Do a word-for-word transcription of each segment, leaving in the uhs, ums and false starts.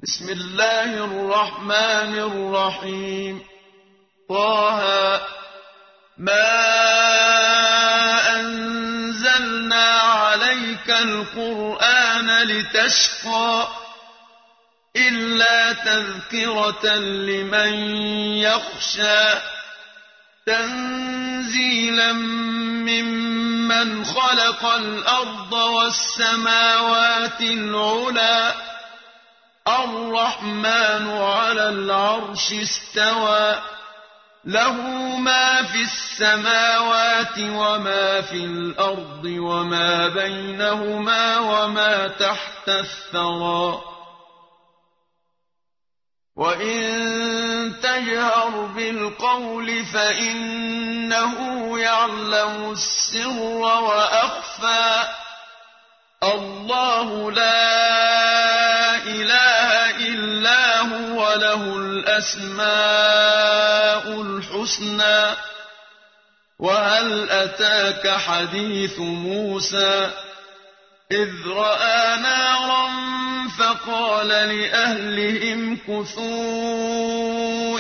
بسم الله الرحمن الرحيم. طه ما أنزلنا عليك القرآن لتشقى إلا تذكرة لمن يخشى تنزيلا ممن خلق الأرض والسماوات العلى الرحمن على العرش استوى له ما في السماوات وما في الأرض وما بينهما وما تحت الثرى وإن تجهر بالقول فإنه يعلم السر وأخفى الله لا إله إلا هو له الأسماء الحسنى. وهل أتاك حديث موسى إذ رأى نارا فقال لأهلهم كثوا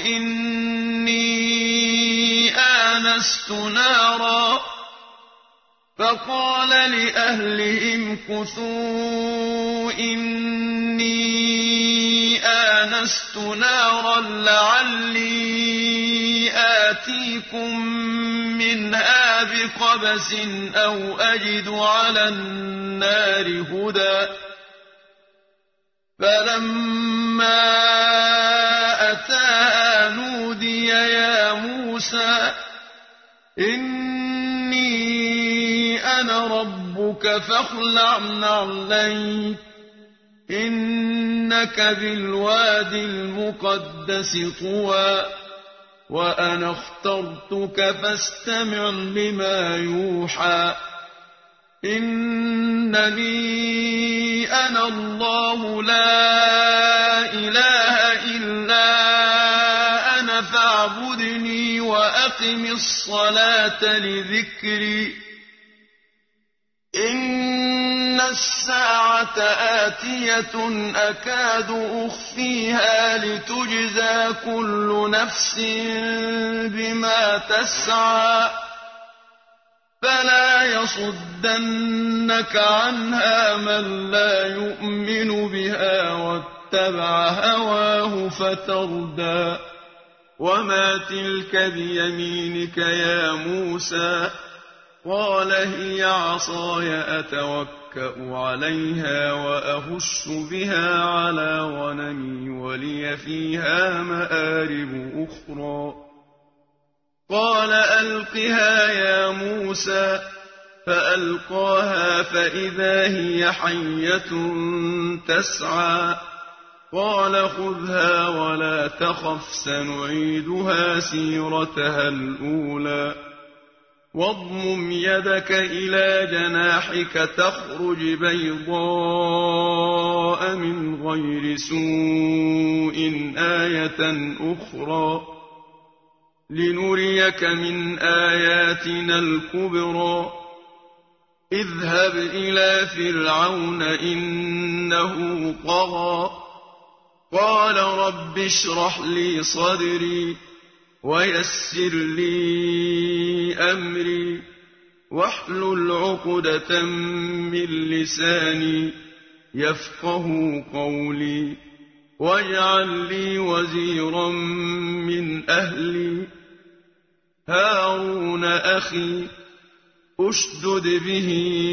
إني آنست نارا فقال لأهلهم كثوا إني آنست نارا لعلي آتيكم منها بقبس أو أجد على النار هدى فلما أتاها نودي يا موسى إني أنا ربك فاخلع نعليك إنك بالواد المقدس طوى وأنا اخترتك فاستمع لما يوحى إنني أنا الله لا إله إلا أنا فاعبدني وأقم الصلاة لذكري إن الساعة آتية أكاد أخفيها لتجزى كل نفس بما تسعى فلا يصدنك عنها من لا يؤمن بها واتبع هواه فتردى وما تلك بيمينك يا موسى قال هي عصاي أتوكأ عليها وأهش بها على غنمي ولي فيها مآرب أخرى قال ألقها يا موسى فألقاها فإذا هي حية تسعى قال خذها ولا تخف سنعيدها سيرتها الأولى واضمم يدك إلى جناحك تخرج بيضاء من غير سوء آية أخرى لنريك من آياتنا الكبرى اذهب إلى فرعون إنه طغى قال رب اشرح لي صدري ويسر لي أمري واحلل عقدة من لساني يفقه قولي واجعل لي وزيرا من أهلي هارون أخي أشدد به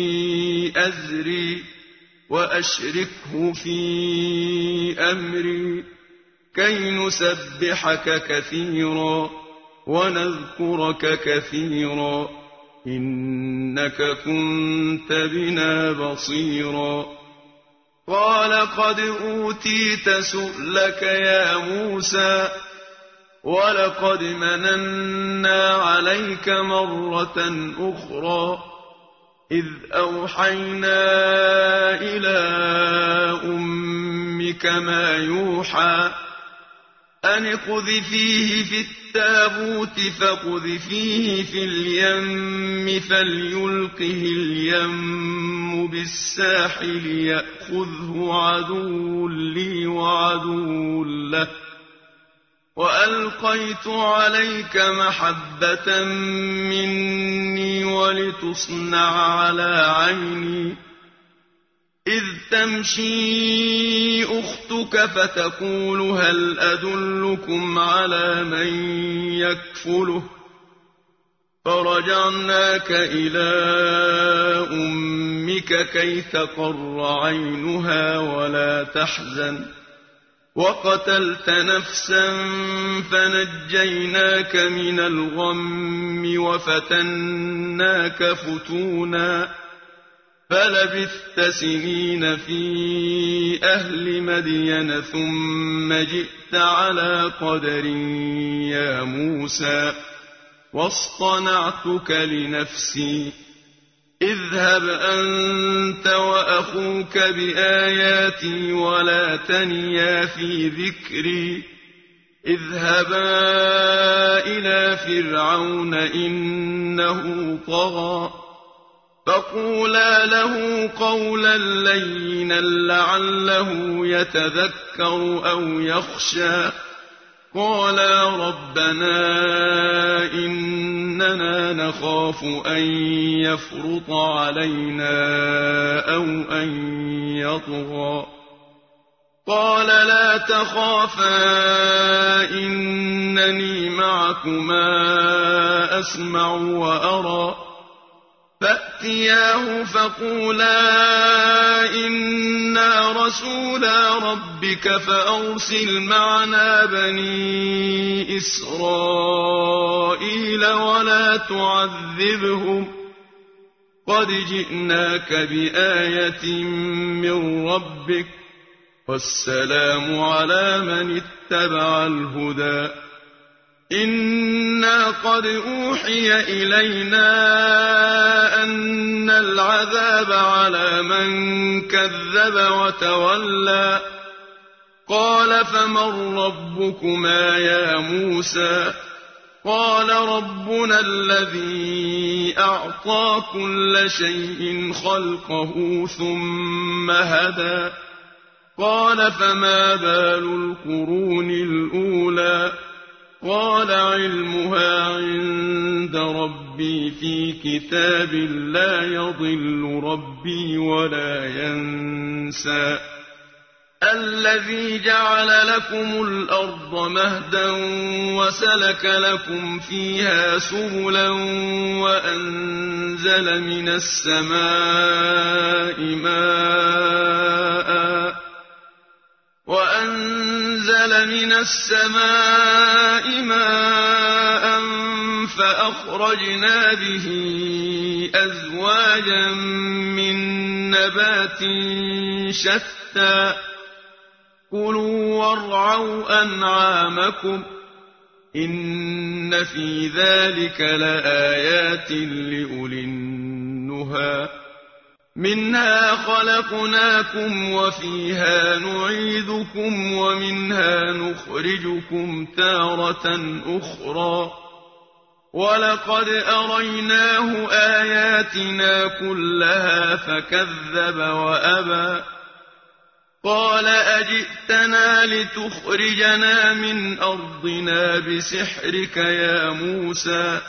أزري وأشركه في أمري كي نسبحك كثيرا ونذكرك كثيرا إنك كنت بنا بصيرا قال قد أوتيت سؤلك يا موسى ولقد مننا عليك مرة أخرى إذ أوحينا إلى أمك ما يوحى أن اقذفيه في التابوت فاقذفيه في اليم فليلقه اليم بالساحل يأخذه عدو لي وعدو له وألقيت عليك محبة مني ولتصنع على عيني إذ تمشي أختك فتقول هل أدلكم على من يكفله فرجعناك إلى أمك كي تقر عينها ولا تحزن وقتلت نفسا فنجيناك من الغم وفتناك فتونا فلبثت سنين في أهل مدين ثم جئت على قدر يا موسى واصطنعتك لنفسي اذهب أنت وأخوك بآياتي ولا تنيا في ذكري اذهبا إلى فرعون إنه طغى فقولا له قولا لينا لعله يتذكر أو يخشى قالا ربنا إننا نخاف أن يفرط علينا أو أن يطغى قال لا تخافا إنني معكما أسمع وأرى فأتياه فقولا إنا رسولا ربك فأرسل معنا بني إسرائيل ولا تعذبهم قد جئناك بآية من ربك والسلام على من اتبع الهدى إنا قد أوحي إلينا أن العذاب على من كذب وتولى قال فمن ربكما يا موسى قال ربنا الذي أعطى كل شيء خلقه ثم هدى قال فما بال القرون الأولى قال علمها عند ربي في كتاب لا يضل ربي ولا ينسى الذي جعل لكم الأرض مهدا وسلك لكم فيها سبلا وأنزل من السماء ماء وأنزل من السماء ماء فأخرجنا به أزواجا من نبات شتى كلوا وارعوا أنعامكم إن في ذلك لآيات لأولي النهى منها خلقناكم وفيها نعيدكم ومنها نخرجكم تارة أخرى ولقد أريناه آياتنا كلها فكذب وأبى قال أجئتنا لتخرجنا من أرضنا بسحرك يا موسى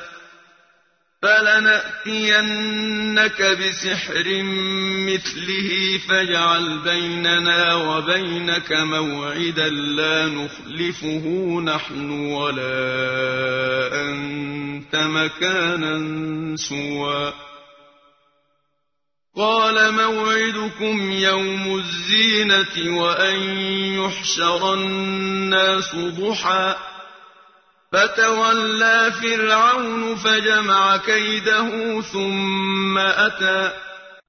فلنأتينك بسحر مثله فاجعل بيننا وبينك موعدا لا نخلفه نحن ولا أنت مكانا سوى قال موعدكم يوم الزينة وأن يحشر الناس ضحى فتولى فرعون فجمع كيده ثم أتى